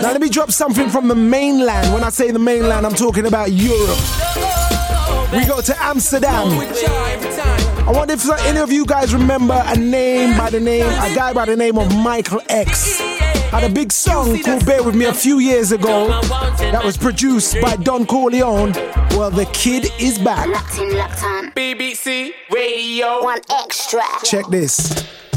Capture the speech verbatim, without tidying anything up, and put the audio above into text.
Now let me drop something from the mainland. When I say the mainland, I'm talking about Europe. We go to Amsterdam. I wonder if any of you guys remember a name by the name, a guy by the name of Michael X. Had a big song called Bear With Me a few years ago that was produced by Don Corleone. Well, the kid is back. Locked in, locked on. B B C Radio. One extra. Check this.